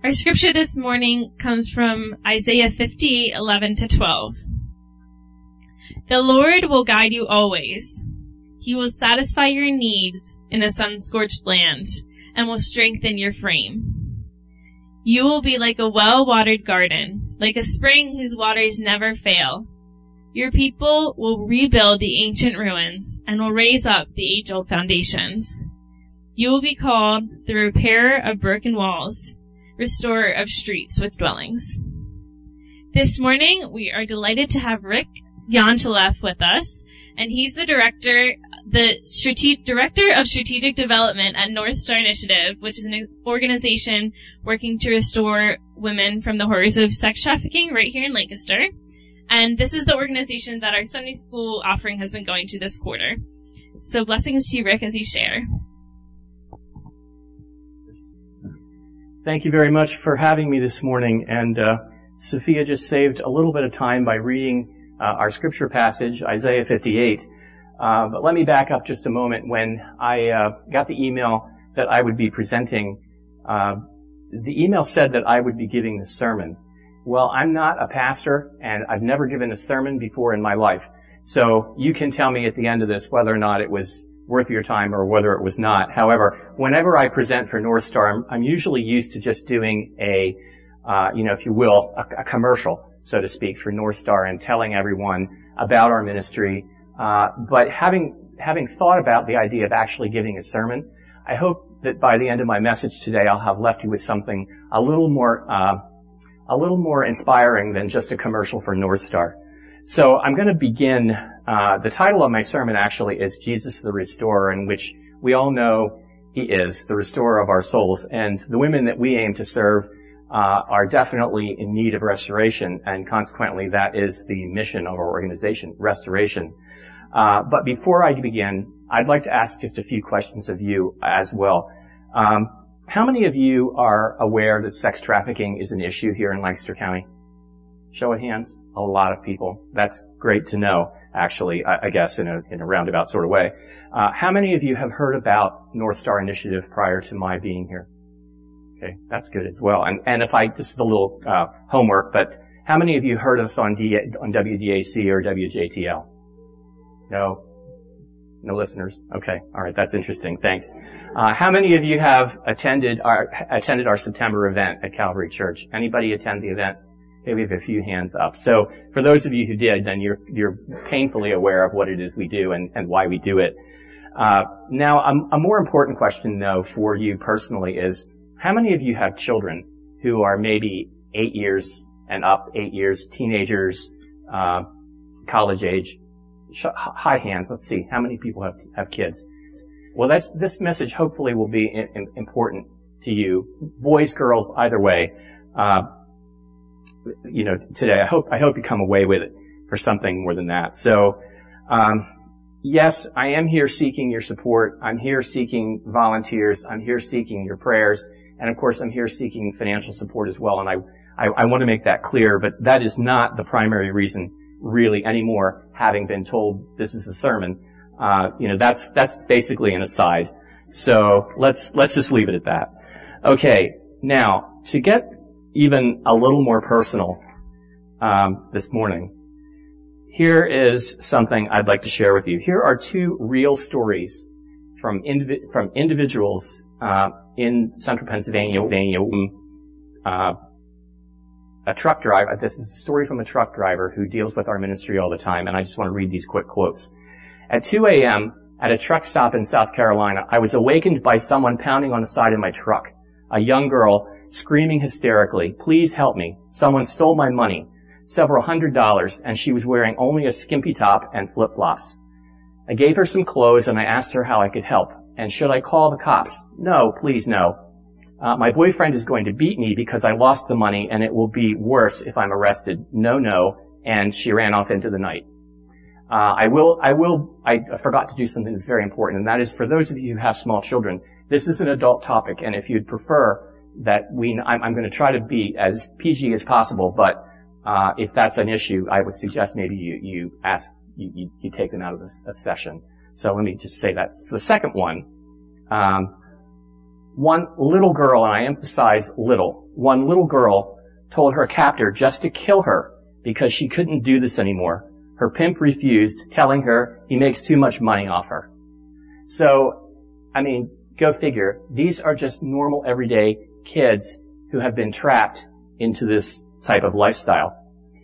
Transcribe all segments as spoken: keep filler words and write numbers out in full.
Our scripture this morning comes from Isaiah fifty, eleven to twelve. The Lord will guide you always. He will satisfy your needs in a sun-scorched land and will strengthen your frame. You will be like a well-watered garden, like a spring whose waters never fail. Your people will rebuild the ancient ruins and will raise up the age-old foundations. You will be called the repairer of broken walls, restorer of streets with dwellings. This morning, we are delighted to have Rick Yanchalev with us, and he's the director, the strate- director of strategic development at North Star Initiative, which is an organization working to restore women from the horrors of sex trafficking right here in Lancaster. And this is the organization that our Sunday school offering has been going to this quarter. So blessings to you, Rick, as you share. Thank you very much for having me this morning. And uh, Sophia just saved a little bit of time by reading uh, our scripture passage, Isaiah fifty-eight. Uh, but let me back up just a moment. When I uh, got the email that I would be presenting, uh, the email said that I would be giving the sermon. Well, I'm not a pastor, and I've never given a sermon before in my life. So you can tell me at the end of this whether or not it was worth your time or whether it was not. However, whenever I present for North Star, I'm, I'm usually used to just doing a, uh, you know, if you will, a, a commercial, so to speak, for North Star and telling everyone about our ministry. Uh, but having, having thought about the idea of actually giving a sermon, I hope that by the end of my message today, I'll have left you with something a little more, uh, a little more inspiring than just a commercial for North Star. So I'm going to begin, uh, the title of my sermon actually is Jesus the Restorer, in which we all know He is the restorer of our souls. And the women that we aim to serve, uh, are definitely in need of restoration. And consequently, that is the mission of our organization, restoration. Uh, but before I begin, I'd like to ask just a few questions of you as well. Um, how many of you are aware that sex trafficking is an issue here in Lancaster County? Show of hands. A lot of people. That's great to know, actually, I, I guess, in a, in a roundabout sort of way. Uh, how many of you have heard about North Star Initiative prior to my being here? Okay, that's good as well. And, and if I, this is a little, uh, homework, but how many of you heard us on D, on W D A C or W J T L? No? No listeners? Okay. All right. That's interesting. Thanks. Uh, how many of you have attended our, attended our September event at Calvary Church? Anybody attend the event? Okay, we have a few hands up. So for those of you who did, then you're, you're painfully aware of what it is we do and, and why we do it. Uh, now, a, a more important question though for you personally is, how many of you have children who are maybe eight years and up, eight years, teenagers, uh, college age? High hands. Let's see. How many people have, have kids? Well, that's, this message hopefully will be in, in, important to you. Boys, girls, either way. Uh, you know, today, I hope, I hope you come away with it for something more than that. So, um, yes, I am here seeking your support. I'm here seeking volunteers. I'm here seeking your prayers. And of course, I'm here seeking financial support as well. And I, I, I want to make that clear, but that is not the primary reason really anymore, having been told this is a sermon. Uh, you know, that's, that's basically an aside. So let's, let's just leave it at that. Okay. Now, to get even a little more personal, um, this morning, here is something I'd like to share with you. Here are two real stories from indiv- from individuals, uh, in central Pennsylvania, uh, a truck driver. This is a story from a truck driver who deals with our ministry all the time, and I just want to read these quick quotes. At two a.m., at a truck stop in South Carolina, I was awakened by someone pounding on the side of my truck. A young girl screaming hysterically, "Please help me. Someone stole my money, several hundred dollars, and she was wearing only a skimpy top and flip-flops." I gave her some clothes, and I asked her how I could help. And should I call the cops? No, please no. Uh, my boyfriend is going to beat me because I lost the money, and it will be worse if I'm arrested. No, no. And she ran off into the night. Uh, I will, I will, I forgot to do something that's very important, and that is for those of you who have small children, this is an adult topic, and if you'd prefer that we, I'm, I'm going to try to be as P G as possible, but, uh, if that's an issue, I would suggest maybe you, you ask, you, you, you take them out of this, a session. So let me just say that. So the second one, um, one little girl, and I emphasize little, one little girl told her captor just to kill her because she couldn't do this anymore. Her pimp refused, telling her he makes too much money off her. So, I mean, go figure. These are just normal, everyday kids who have been trapped into this type of lifestyle.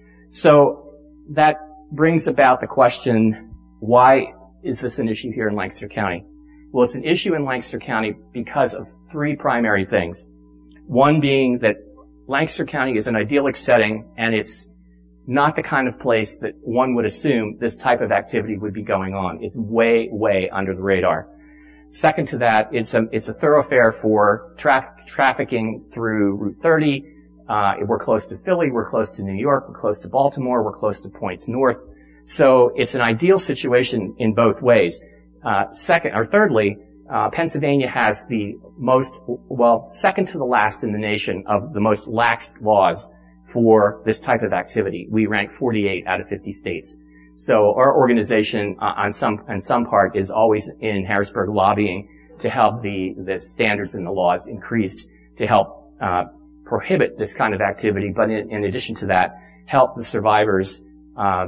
So that brings about the question, why is this an issue here in Lancaster County? Well, it's an issue in Lancaster County because of three primary things. One being that Lancaster County is an idyllic setting, and it's not the kind of place that one would assume this type of activity would be going on. It's way, way under the radar. Second to that, it's a, it's a thoroughfare for tra- trafficking through Route thirty. Uh, we're close to Philly, we're close to New York, we're close to Baltimore, we're close to points north. So it's an ideal situation in both ways. Uh, second, or thirdly, uh, Pennsylvania has the most, well, second to the last in the nation of the most lax laws for this type of activity. We rank forty-eight out of fifty states. So our organization, uh, on some, on some part, is always in Harrisburg lobbying to help the, the standards and the laws increased to help, uh, prohibit this kind of activity, but in, in addition to that, help the survivors, uh,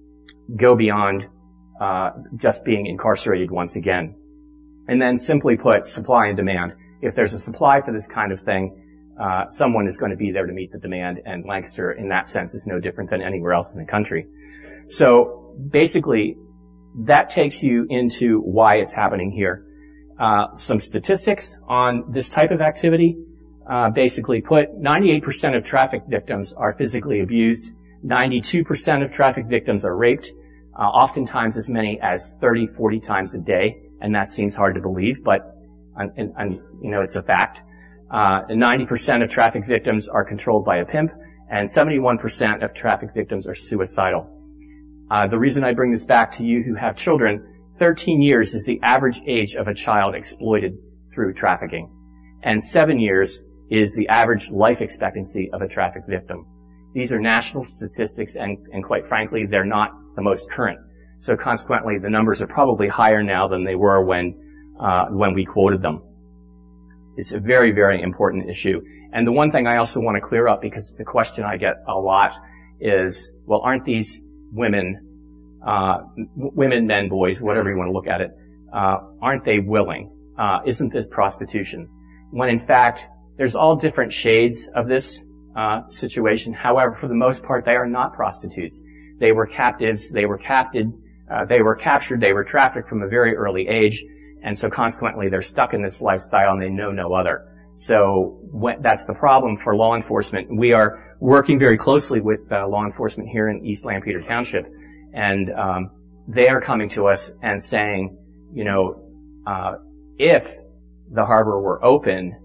go beyond, uh, just being incarcerated once again. And then simply put, supply and demand. If there's a supply for this kind of thing, uh, someone is going to be there to meet the demand, and Lancaster, in that sense, is no different than anywhere else in the country. So, basically, that takes you into why it's happening here. Uh, some statistics on this type of activity. Uh, basically put, ninety-eight percent of traffic victims are physically abused. ninety-two percent of traffic victims are raped, uh, oftentimes as many as thirty, forty times a day. And that seems hard to believe, but, and, and, you know, it's a fact. Uh, ninety percent of traffic victims are controlled by a pimp, and seventy-one percent of traffic victims are suicidal. Uh, the reason I bring this back to you who have children, thirteen years is the average age of a child exploited through trafficking. And seven years is the average life expectancy of a traffic victim. These are national statistics, and, and quite frankly, they're not the most current. So consequently, the numbers are probably higher now than they were when, uh, when we quoted them. It's a very, very important issue. And the one thing I also want to clear up, because it's a question I get a lot, is, well, aren't these women, uh, women, men, boys, whatever you want to look at it, uh, aren't they willing? Uh, isn't this prostitution? When in fact, there's all different shades of this, uh, situation. However, for the most part, they are not prostitutes. They were captives, they were captured, uh, they were captured, they were trafficked from a very early age, and so consequently they're stuck in this lifestyle and they know no other. So when, that's the problem for law enforcement. We are working very closely with uh, law enforcement here in East Lampeter Township, and um, they are coming to us and saying, you know, uh, if the harbor were open,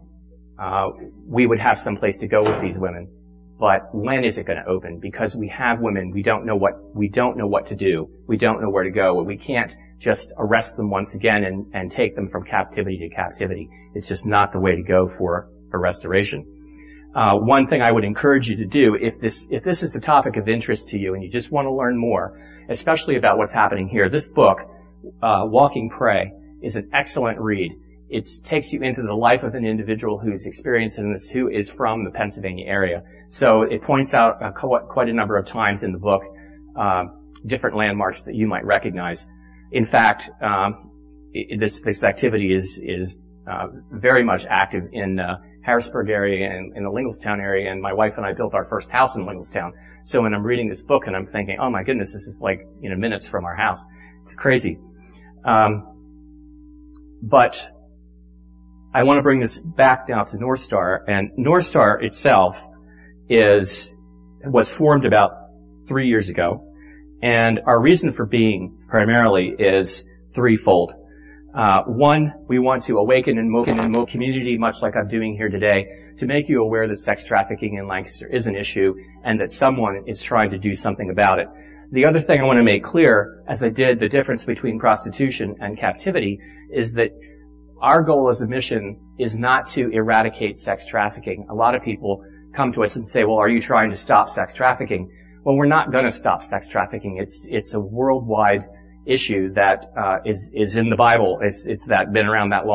uh, we would have some place to go with these women. But when is it going to open? Because we have women, we don't know what, we don't know what to do. We don't know where to go. We can't just arrest them once again and, and take them from captivity to captivity. It's just not the way to go for, for restoration. Uh, one thing I would encourage you to do, if this, if this is a topic of interest to you and you just want to learn more, especially about what's happening here, this book, uh, Walking Prey, is an excellent read. It takes you into the life of an individual who's experiencing this, who is from the Pennsylvania area. So it points out uh, quite a number of times in the book uh, different landmarks that you might recognize. In fact, um, it, this this activity is is uh, very much active in uh, Harrisburg area and in the Linglestown area. And my wife and I built our first house in Linglestown. So when I'm reading this book and I'm thinking, oh my goodness, this is like you know minutes from our house. It's crazy. Um, but I want to bring this back now to North Star, and North Star itself is was formed about three years ago, and our reason for being primarily is threefold. Uh, one, we want to awaken and moken and mo community, much like I'm doing here today, to make you aware that sex trafficking in Lancaster is an issue and that someone is trying to do something about it. The other thing I want to make clear, as I did the difference between prostitution and captivity, is that our goal as a mission is not to eradicate sex trafficking. A lot of people come to us and say, well, are you trying to stop sex trafficking? Well, we're not going to stop sex trafficking. It's, it's a worldwide issue that, uh, is, is in the Bible. It's, it's that, been around that long.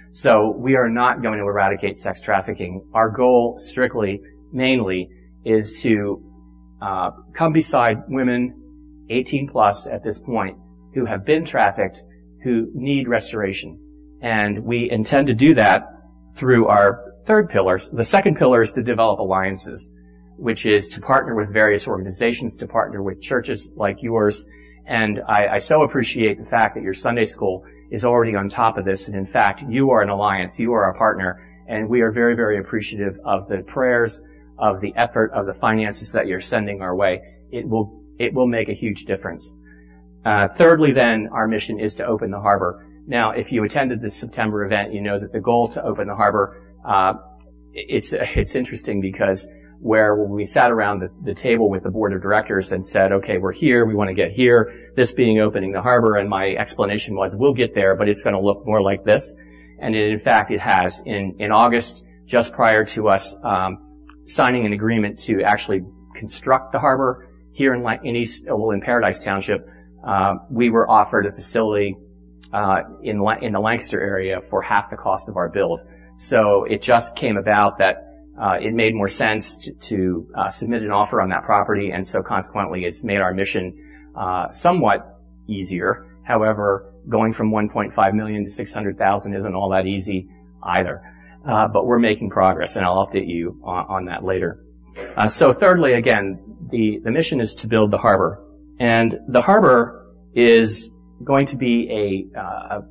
So we are not going to eradicate sex trafficking. Our goal strictly, mainly, is to uh, come beside women eighteen plus at this point who have been trafficked, who need restoration. And we intend to do that through our third pillar. The second pillar is to develop alliances, which is to partner with various organizations, to partner with churches like yours. And I, I so appreciate the fact that your Sunday school is already on top of this. And in fact, you are an alliance. You are our partner. And we are very, very appreciative of the prayers, of the effort, of the finances that you're sending our way. It will, it will make a huge difference. Uh, thirdly, then, our mission is to open the harbor. Now, if you attended the September event, you know that the goal to open the harbor, uh, it's, it's interesting because where when we sat around the, the table with the board of directors and said, okay, we're here, we want to get here, this being opening the harbor, and my explanation was, we'll get there, but it's going to look more like this. And it, in fact, it has. In, in August, just prior to us, um, signing an agreement to actually construct the harbor here in, in East, well, in Paradise Township, uh, we were offered a facility, uh, in, in the Lancaster area for half the cost of our build. So it just came about that Uh, it made more sense to, to uh, submit an offer on that property, and so consequently it's made our mission uh, somewhat easier. However, going from one point five million to six hundred thousand isn't all that easy either. Uh, but we're making progress, and I'll update you on, on that later. Uh, so thirdly, again, the, the mission is to build the harbor. And the harbor is going to be a, uh,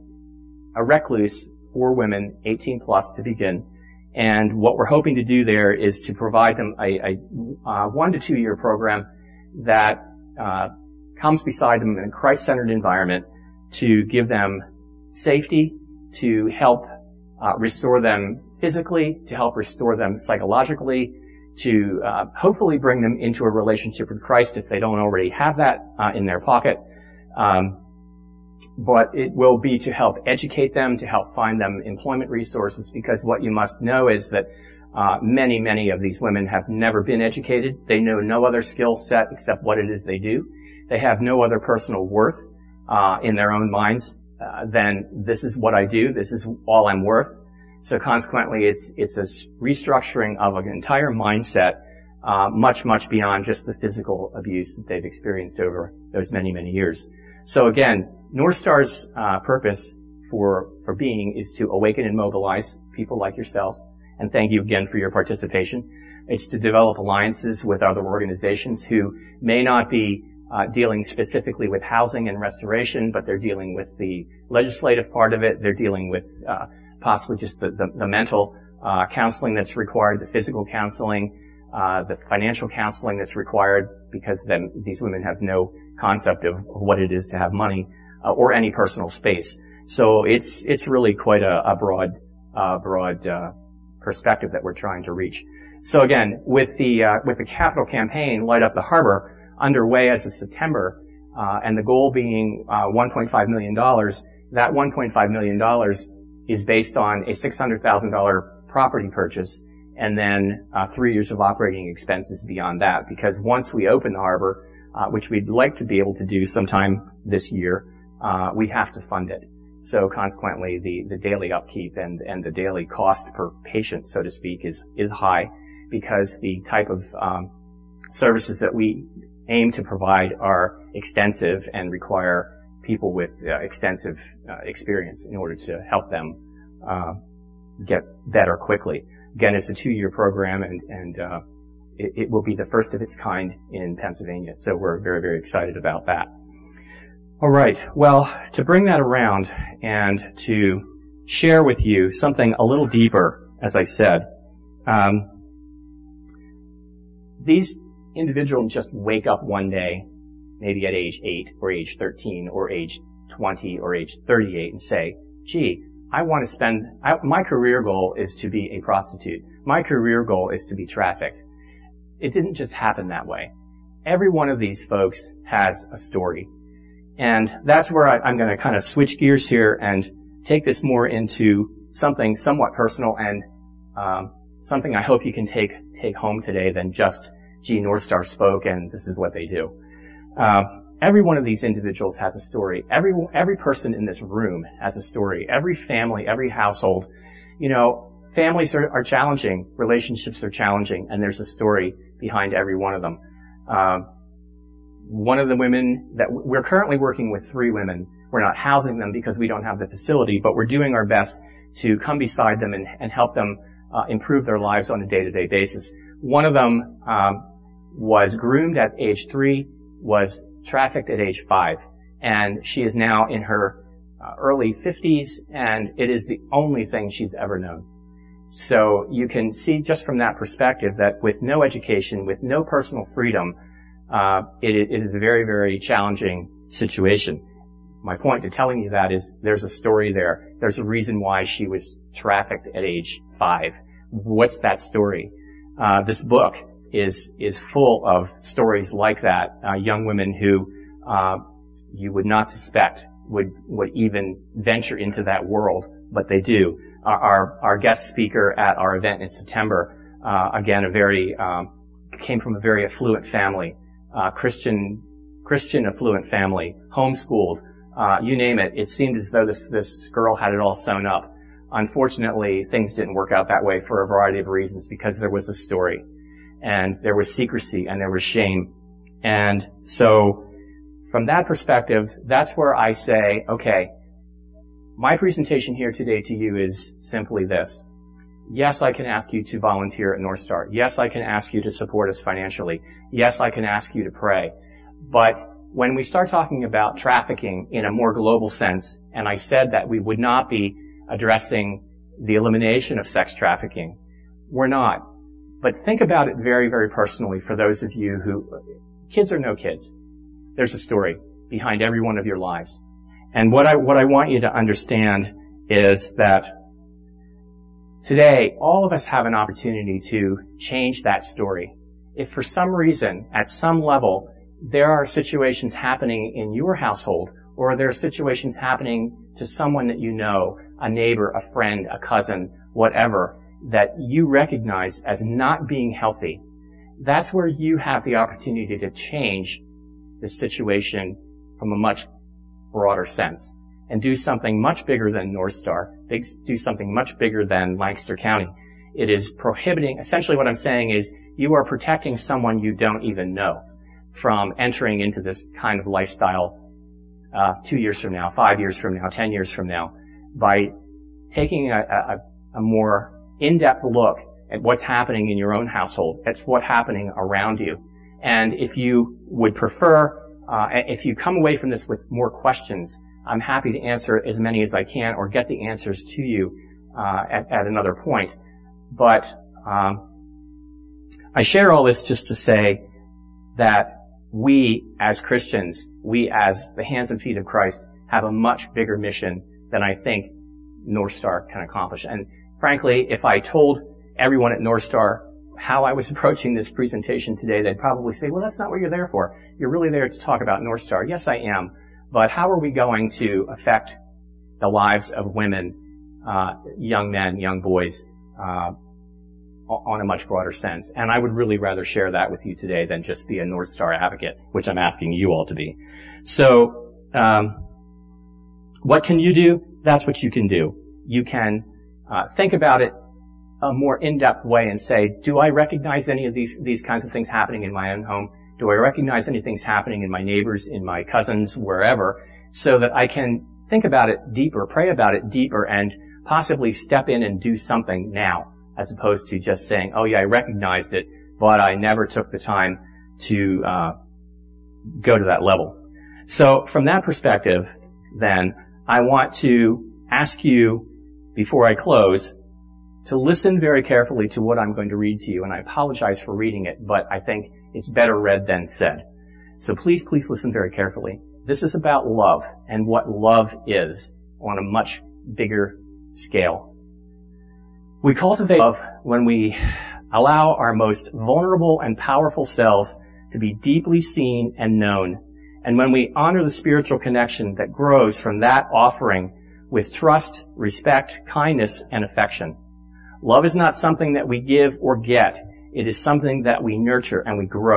a recluse for women eighteen plus to begin. And what we're hoping to do there is to provide them a, a uh, one to two year program that uh, comes beside them in a Christ-centered environment to give them safety, to help uh, restore them physically, to help restore them psychologically, to uh, hopefully bring them into a relationship with Christ if they don't already have that uh, in their pocket. Um, But it will be to help educate them, to help find them employment resources, because what you must know is that uh, many, many of these women have never been educated. They know no other skill set except what it is they do. They have no other personal worth uh, in their own minds uh, than this is what I do, this is all I'm worth. So consequently, it's it's a restructuring of an entire mindset, uh, much, much beyond just the physical abuse that they've experienced over those many, many years. So again, North Star's uh, purpose for for being is to awaken and mobilize people like yourselves. And thank you again for your participation. It's to develop alliances with other organizations who may not be uh, dealing specifically with housing and restoration, but they're dealing with the legislative part of it. They're dealing with uh, possibly just the, the, the mental uh, counseling that's required, the physical counseling, uh, the financial counseling that's required, because then these women have no concept of what it is to have money uh, or any personal space. So it's it's really quite a, a broad uh, broad uh, perspective that we're trying to reach. So again, with the uh, with the capital campaign, Light Up the Harbor, underway as of September, uh, and the goal being uh, one point five million dollars. That one point five million dollars is based on a six hundred thousand dollars property purchase, and then uh, three years of operating expenses beyond that. Because once we open the harbor, Uh, which we'd like to be able to do sometime this year, uh, we have to fund it. So consequently, the, the daily upkeep and, and the daily cost per patient, so to speak, is, is high, because the type of um, services that we aim to provide are extensive and require people with uh, extensive uh, experience in order to help them uh, get better quickly. Again, it's a two-year program, and, and uh, It, it will be the first of its kind in Pennsylvania. So we're very, very excited about that. All right. Well, to bring that around and to share with you something a little deeper, as I said, um, these individuals just wake up one day, maybe at age eight or age thirteen or age twenty or age thirty-eight, and say, gee, I want to spend, I, my career goal is to be a prostitute. My career goal is to be trafficked. It didn't just happen that way. Every one of these folks has a story. And that's where I, I'm going to kind of switch gears here and take this more into something somewhat personal and um, something I hope you can take take home today than just, gee, North Star spoke and this is what they do. Uh, every one of these individuals has a story. Every, every person in this room has a story. Every family, every household. You know, families are, are challenging. Relationships are challenging. And there's a story behind every one of them. Um, one of the women that we're currently working with, three women. We're not housing them because we don't have the facility, but we're doing our best to come beside them and, and help them uh, improve their lives on a day-to-day basis. One of them um, was groomed at age three, was trafficked at age five, and she is now in her uh, early fifties, and it is the only thing she's ever known. So you can see just from that perspective that with no education, with no personal freedom, uh, it, it is a very, very challenging situation. My point to telling you that is there's a story there. There's a reason why she was trafficked at age five. What's that story? Uh, this book is is full of stories like that. Uh, young women who uh, you would not suspect would would even venture into that world, but they do. Our our, our guest speaker at our event in September, uh, again, a very um, came from a very affluent family, uh, Christian Christian affluent family, homeschooled. Uh, you name it. It seemed as though this, this girl had it all sewn up. Unfortunately, things didn't work out that way for a variety of reasons because there was a story and there was secrecy and there was shame. And so from that perspective, that's where I say, okay, my presentation here today to you is simply this. Yes, I can ask you to volunteer at North Star. Yes, I can ask you to support us financially. Yes, I can ask you to pray. But when we start talking about trafficking in a more global sense, and I said that we would not be addressing the elimination of sex trafficking, we're not. But think about it very, very personally for those of you who, kids or no kids, there's a story behind every one of your lives. And what I, what I want you to understand is that today, all of us have an opportunity to change that story. If for some reason, at some level, there are situations happening in your household, or there are situations happening to someone that you know, a neighbor, a friend, a cousin, whatever, that you recognize as not being healthy, that's where you have the opportunity to change the situation from a much broader sense and do something much bigger than North Star, do something much bigger than Lancaster County. It is prohibiting, essentially what I'm saying is you are protecting someone you don't even know from entering into this kind of lifestyle uh, two years from now, five years from now, ten years from now, by taking a, a, a more in-depth look at what's happening in your own household, at what's happening around you. And if you would prefer, uh, if you come away from this with more questions, I'm happy to answer as many as I can or get the answers to you uh, at, at another point. But um, I share all this just to say that we as Christians, we as the hands and feet of Christ, have a much bigger mission than I think North Star can accomplish. And frankly, if I told everyone at North Star how I was approaching this presentation today, they'd probably say, well, that's not what you're there for. You're really there to talk about North Star. Yes, I am. But how are we going to affect the lives of women, uh, young men, young boys, uh, on a much broader sense? And I would really rather share that with you today than just be a North Star advocate, which I'm asking you all to be. So, um, what can you do? That's what you can do. You can uh, think about it a more in-depth way and say, do I recognize any of these these kinds of things happening in my own home? Do I recognize anything happening in my neighbors, in my cousins, wherever, so that I can think about it deeper, pray about it deeper, and possibly step in and do something now, as opposed to just saying, oh yeah, I recognized it, but I never took the time to uh go to that level. So from that perspective, then, I want to ask you, before I close, to listen very carefully to what I'm going to read to you, and I apologize for reading it, but I think it's better read than said. So please, please listen very carefully. This is about love and what love is on a much bigger scale. We cultivate love when we allow our most vulnerable and powerful selves to be deeply seen and known, and when we honor the spiritual connection that grows from that offering with trust, respect, kindness, and affection. Love is not something that we give or get. It is something that we nurture and we grow.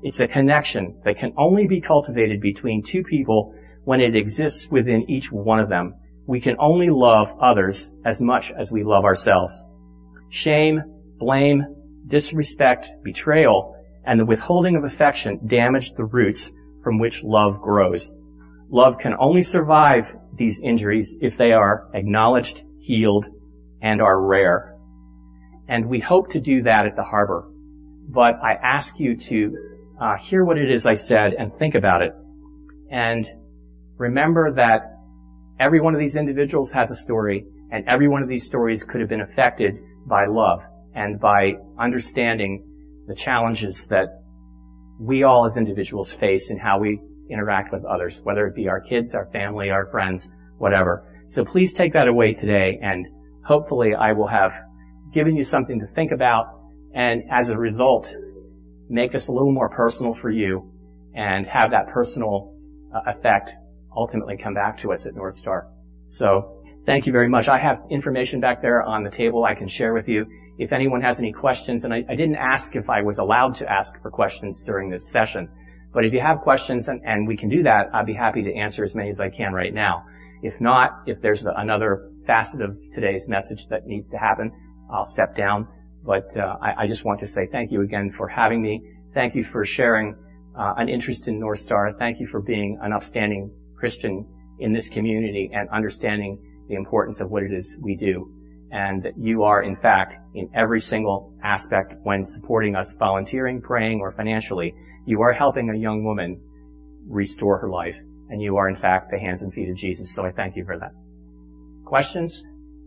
It's a connection that can only be cultivated between two people when it exists within each one of them. We can only love others as much as we love ourselves. Shame, blame, disrespect, betrayal, and the withholding of affection damage the roots from which love grows. Love can only survive these injuries if they are acknowledged, healed, and are rare. And we hope to do that at the Harbor. But I ask you to uh, hear what it is I said and think about it. And remember that every one of these individuals has a story, and every one of these stories could have been affected by love and by understanding the challenges that we all as individuals face in how we interact with others, whether it be our kids, our family, our friends, whatever. So please take that away today, and hopefully I will have given you something to think about, and as a result, make this a little more personal for you and have that personal uh, effect ultimately come back to us at North Star. So thank you very much. I have information back there on the table I can share with you. If anyone has any questions, and I, I didn't ask if I was allowed to ask for questions during this session, but if you have questions and, and we can do that, I'd be happy to answer as many as I can right now. If not, if there's another facet of today's message that needs to happen, I'll step down. But uh, I, I just want to say thank you again for having me. Thank you for sharing uh, an interest in North Star. Thank you for being an upstanding Christian in this community and understanding the importance of what it is we do. And that you are, in fact, in every single aspect when supporting us, volunteering, praying, or financially, you are helping a young woman restore her life. And you are, in fact, the hands and feet of Jesus. So I thank you for that. Questions?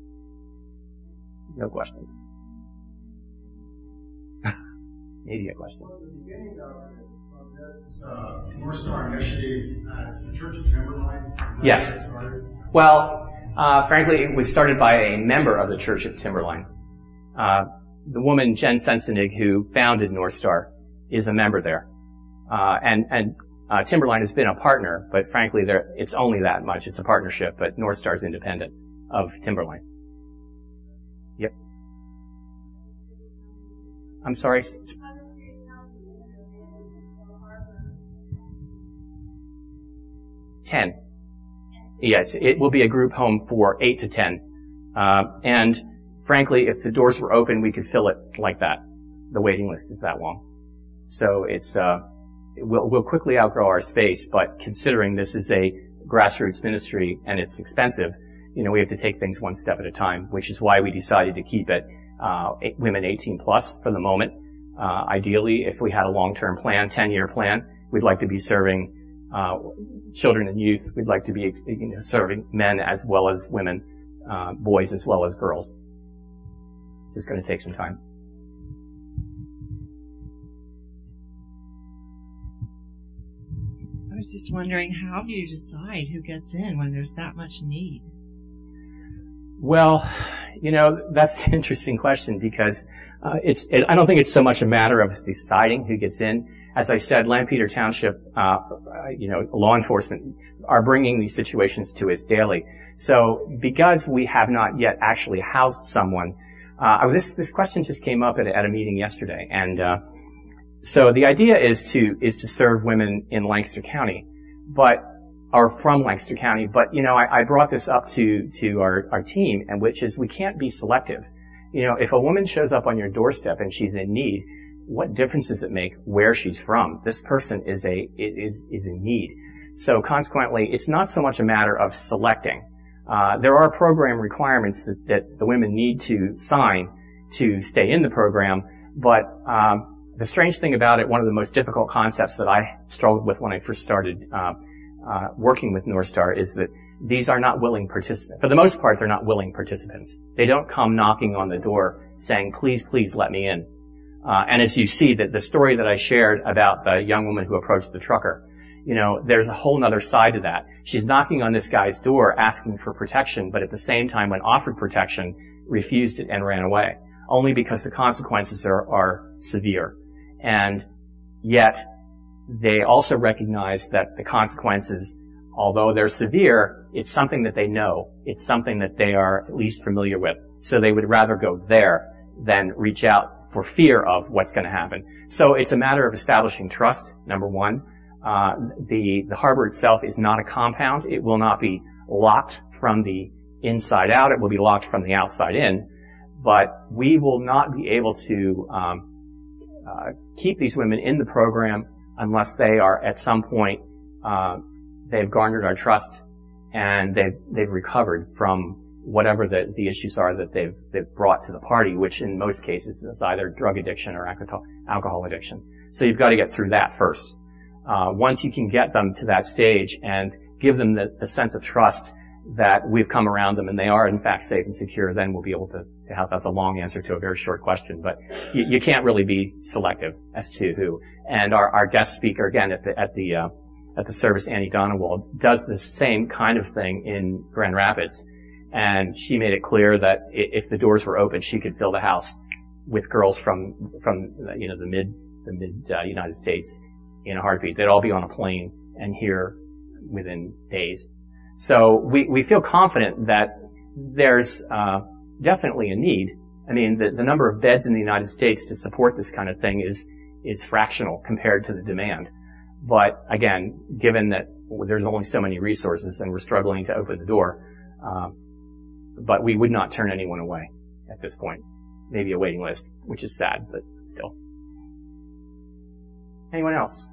No questions. Maybe a question. Well, at the beginning of, of this uh, North Star initiative at the Church of Timberline, is that yes. where it started? Well, uh, frankly, it was started by a member of the Church of Timberline. Uh, the woman, Jen Sensenig, who founded North Star, is a member there. Uh, and, and, uh, Timberline has been a partner, but frankly, there, it's only that much. It's a partnership, but North Star is independent of Timberline. Yep. I'm sorry. Ten. Yes, it will be a group home for eight to ten. Uh, and frankly, if the doors were open, we could fill it like that. The waiting list is that long. So it's, uh, we'll, we'll quickly outgrow our space, but considering this is a grassroots ministry and it's expensive, you know, we have to take things one step at a time, which is why we decided to keep it, uh, women eighteen plus for the moment. Uh, ideally, if we had a long-term plan, ten-year plan, we'd like to be serving uh, children and youth. We'd like to be, you know, serving men as well as women, uh, boys as well as girls. It's going to take some time. I was just wondering, how do you decide who gets in when there's that much need? Well, you know, that's an interesting question because uh, it's. It, I don't think it's so much a matter of deciding who gets in. As I said, Lampeter Township, uh, you know, law enforcement are bringing these situations to us daily. So, because we have not yet actually housed someone, uh, this this question just came up at a, at a meeting yesterday, and uh, so the idea is to is to serve women in Lancaster County, but. Or from Lancaster County, but you know, I, I brought this up to to our, our team, and which is we can't be selective. You know, if a woman shows up on your doorstep and she's in need, what difference does it make where she's from? This person is a is is in need. So consequently, it's not so much a matter of selecting. Uh, there are program requirements that, that the women need to sign to stay in the program, but um, the strange thing about it, one of the most difficult concepts that I struggled with when I first started. Uh, Uh, working with North Star is that these are not willing participants. For the most part, they're not willing participants. They don't come knocking on the door saying, please, please let me in. Uh, and as you see that the story that I shared about the young woman who approached the trucker, you know, there's a whole other side to that. She's knocking on this guy's door asking for protection, but at the same time, when offered protection, refused it and ran away. Only because the consequences are, are severe. And yet, they also recognize that the consequences, although they're severe, it's something that they know. It's something that they are at least familiar with. So they would rather go there than reach out for fear of what's going to happen. So it's a matter of establishing trust, number one. Uh, the, the harbor itself is not a compound. It will not be locked from the inside out. It will be locked from the outside in. But we will not be able to um, uh, keep these women in the program unless they are at some point uh, they've garnered our trust and they've they've recovered from whatever the, the issues are that they've they've brought to the party, which in most cases is either drug addiction or alcohol, alcohol addiction. So you've got to get through that first. Uh, once you can get them to that stage and give them the, the sense of trust that we've come around them and they are in fact safe and secure, then we'll be able to, to house. That's a long answer to a very short question, but you, you can't really be selective as to who. And our, our guest speaker again at the, at the, uh, at the service, Annie Donewald, does the same kind of thing in Grand Rapids. And she made it clear that if the doors were open, she could fill the house with girls from, from, you know, the mid, the mid, uh, United States in a heartbeat. They'd all be on a plane and here within days. So we, we feel confident that there's, uh, definitely a need. I mean, the, the number of beds in the United States to support this kind of thing is, is fractional compared to the demand. But again, given that there's only so many resources and we're struggling to open the door, um, but we would not turn anyone away at this point. Maybe a waiting list, which is sad, but still. Anyone else?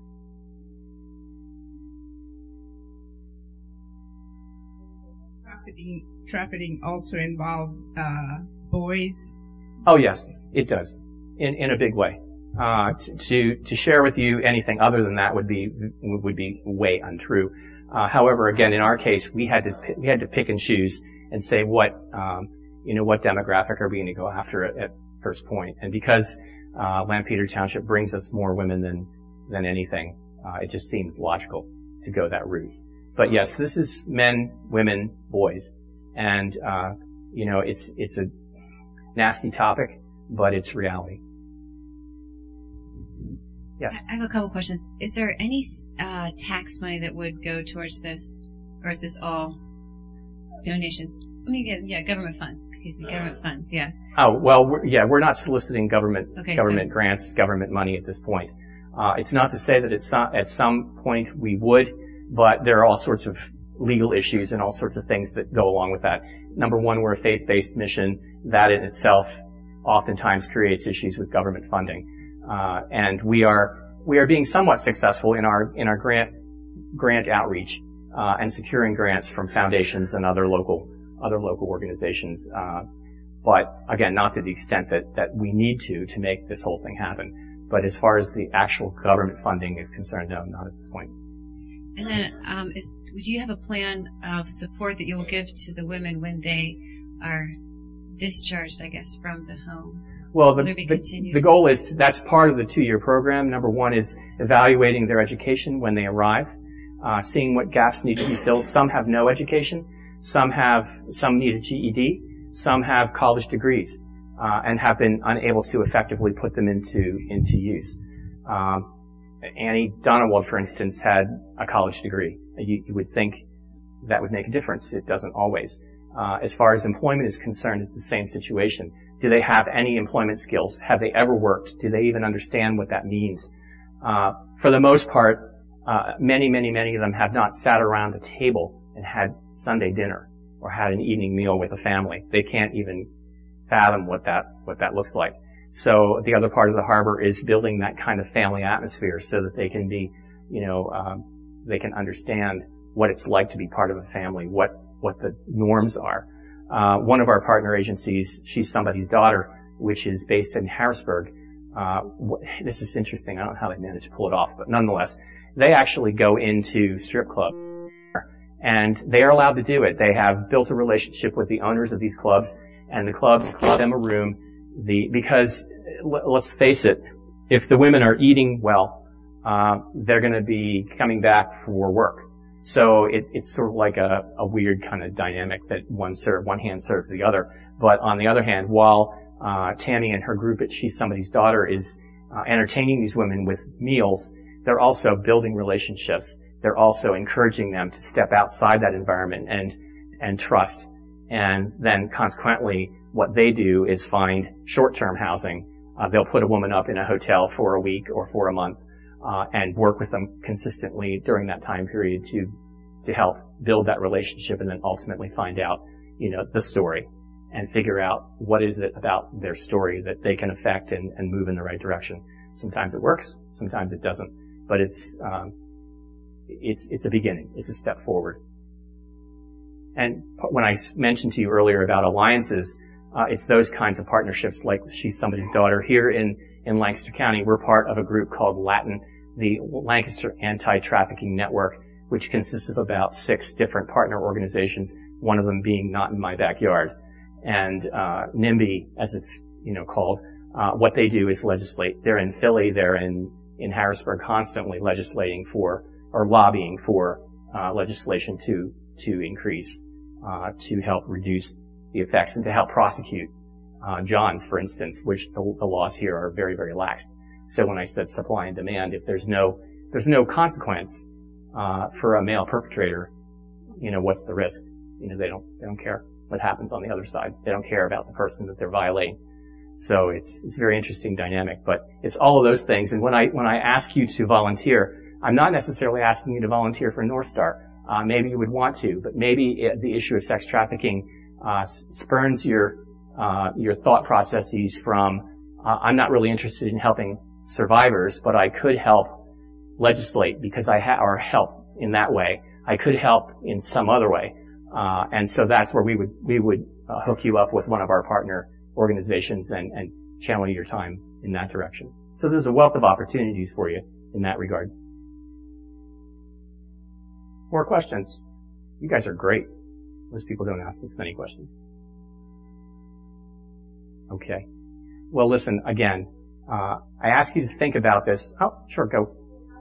Trafficking, trafficking also involve uh, boys? Oh yes, it does, in in a big way. Uh, to, to to share with you anything other than that would be would be way untrue. Uh, however, again, in our case, we had to we had to pick and choose and say what um, you know what demographic are we going to go after at, at first point. And because uh, Lampeter Township brings us more women than than anything, uh, it just seemed logical to go that route. But yes, this is men, women, boys, and uh, you know it's it's a nasty topic, but it's reality. Yes. I have a couple questions. Is there any uh, tax money that would go towards this, or is this all donations? I mean, yeah, yeah government funds. Excuse me, government funds. Yeah. Oh well, we're, yeah, we're not soliciting government okay, government so. grants, government money at this point. Uh, it's not to say that it's not, at some point we would, but there are all sorts of legal issues and all sorts of things that go along with that. Number one, we're a faith-based mission. That in itself oftentimes creates issues with government funding. Uh, and we are, we are being somewhat successful in our, in our grant, grant outreach, uh, and securing grants from foundations and other local, other local organizations. Uh, but again, not to the extent that, that we need to, to make this whole thing happen. But as far as the actual government funding is concerned, no, not at this point. And then, um, is, do you have a plan of support that you will give to the women when they are discharged, I guess, from the home? Well, the, the, the goal is, to, that's part of the two-year program. Number one is evaluating their education when they arrive, uh, seeing what gaps need to be filled. Some have no education. Some have, some need a G E D. Some have college degrees, uh, and have been unable to effectively put them into, into use. Um, Annie Donewald, for instance, had a college degree. You, you would think that would make a difference. It doesn't always. Uh, as far as employment is concerned, it's the same situation. Do they have any employment skills? Have they ever worked? Do they even understand what that means? Uh, for the most part, uh, many, many, many of them have not sat around a table and had Sunday dinner or had an evening meal with a family. They can't even fathom what that, what that looks like. So the other part of the harbor is building that kind of family atmosphere so that they can be, you know, um, they can understand what it's like to be part of a family, what, what the norms are. Uh, one of our partner agencies, She's Somebody's Daughter, which is based in Harrisburg. Uh, wh- this is interesting. I don't know how they managed to pull it off, but nonetheless, they actually go into strip clubs and they are allowed to do it. They have built a relationship with the owners of these clubs, and the clubs give them a room. The, because l- let's face it, if the women are eating well, uh, they're going to be coming back for work. So it, it's sort of like a, a weird kind of dynamic that one serve, one hand serves the other. But on the other hand, while uh, Tammy and her group at She's Somebody's Daughter is uh, entertaining these women with meals, they're also building relationships. They're also encouraging them to step outside that environment and and trust. And then consequently, what they do is find short-term housing Uh, they'll put a woman up in a hotel for a week or for a month, uh, and work with them consistently during that time period to, to help build that relationship and then ultimately find out, you know, the story and figure out what is it about their story that they can affect and, and move in the right direction. Sometimes it works, sometimes it doesn't, but it's, um, it's, it's a beginning. It's a step forward. And when I mentioned to you earlier about alliances, uh, it's those kinds of partnerships like She's Somebody's Daughter. Here in, in Lancaster County, we're part of a group called LATN, the Lancaster Anti-Trafficking Network, which consists of about six different partner organizations, one of them being Not in My Backyard. And, uh, NIMBY, as it's, you know, called, uh, what they do is legislate. They're in Philly, they're in, in Harrisburg constantly legislating for, or lobbying for, uh, legislation to, to increase, uh, to help reduce the effects and to help prosecute, uh, Johns, for instance, which the, the laws here are very, very lax. So when I said supply and demand, if there's no, there's no consequence, uh, for a male perpetrator, you know, what's the risk? You know, they don't, they don't care what happens on the other side. They don't care about the person that they're violating. So it's, it's a very interesting dynamic, but it's all of those things. And when I, when I ask you to volunteer, I'm not necessarily asking you to volunteer for North Star. Uh, maybe you would want to, but maybe it, the issue of sex trafficking, uh, spurns your, uh, your thought processes from, uh, I'm not really interested in helping survivors, but I could help legislate because I ha- or help in that way. I could help in some other way. Uh, and so that's where we would, we would uh, hook you up with one of our partner organizations and, and channel your time in that direction. So there's a wealth of opportunities for you in that regard. More questions? You guys are great. Most people don't ask this many questions. Okay. Well, listen, again, uh, I ask you to think about this. Oh, sure, go.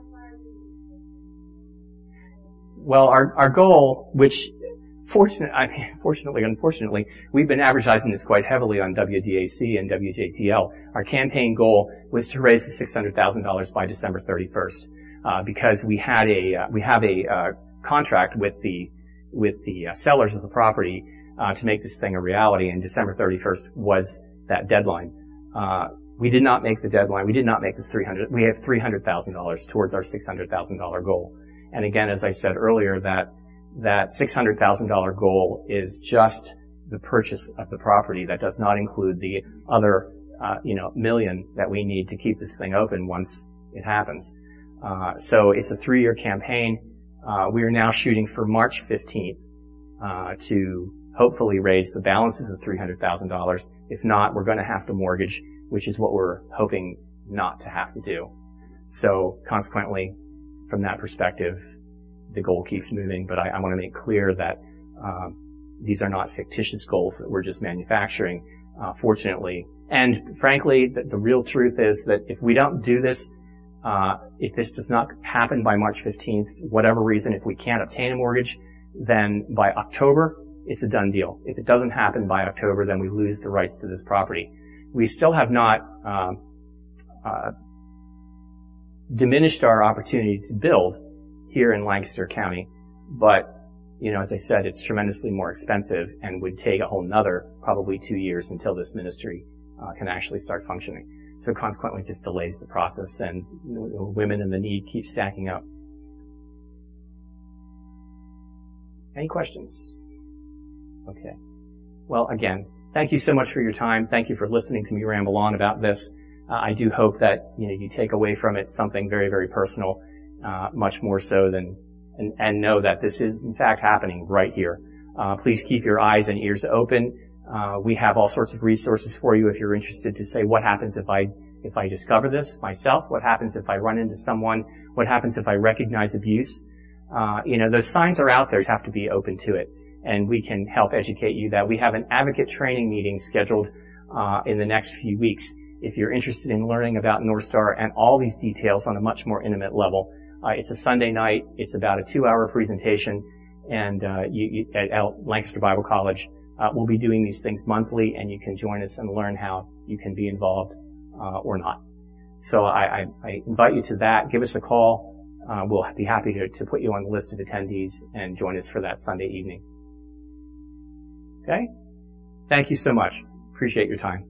Well, our, our goal, which Fortunately, I mean, fortunately, unfortunately, we've been advertising this quite heavily on W D A C and W J T L. Our campaign goal was to raise the six hundred thousand dollars by December thirty-first, uh, because we had a, uh, we have a, uh, contract with the, with the uh, sellers of the property, uh, to make this thing a reality, and December thirty-first was that deadline. Uh, we did not make the deadline. We did not make the three hundred, we have three hundred thousand dollars towards our six hundred thousand dollars goal. And again, as I said earlier, that that six hundred thousand dollars goal is just the purchase of the property. That does not include the other, uh, you know, million that we need to keep this thing open once it happens. Uh, so it's a three-year campaign. Uh, we are now shooting for March fifteenth, uh, to hopefully raise the balance of the three hundred thousand dollars. If not, we're going to have to mortgage, which is what we're hoping not to have to do. So consequently, from that perspective, the goal keeps moving, but I, I want to make clear that um, these are not fictitious goals that we're just manufacturing, uh, fortunately. And frankly, the, the real truth is that if we don't do this, uh, if this does not happen by March fifteenth, whatever reason, if we can't obtain a mortgage, then by October, it's a done deal. If it doesn't happen by October, then we lose the rights to this property. We still have not um, uh, diminished our opportunity to build here in Lancaster County, but, you know, as I said, it's tremendously more expensive and would take a whole nother probably two years until this ministry uh, can actually start functioning. So consequently, it just delays the process, and you know, women and the need keep stacking up. Any questions? Okay. Well, again, thank you so much for your time. Thank you for listening to me ramble on about this. Uh, I do hope that, you know, you take away from it something very, very personal. Uh, much more so than, and, and know that this is in fact happening right here. Uh, please keep your eyes and ears open. Uh, we have all sorts of resources for you if you're interested to say, what happens if I, if I discover this myself? What happens if I run into someone? What happens if I recognize abuse? Uh, you know, those signs are out there. You have to be open to it. And we can help educate you that we have an advocate training meeting scheduled, uh, in the next few weeks. If you're interested in learning about North Star and all these details on a much more intimate level, Uh, it's a Sunday night. It's about a two-hour presentation, and uh, you, you, at, at Lancaster Bible College, uh, we'll be doing these things monthly, and you can join us and learn how you can be involved uh, or not. So I, I, I invite you to that. Give us a call. Uh, we'll be happy to, to put you on the list of attendees and join us for that Sunday evening. Okay? Thank you so much. Appreciate your time.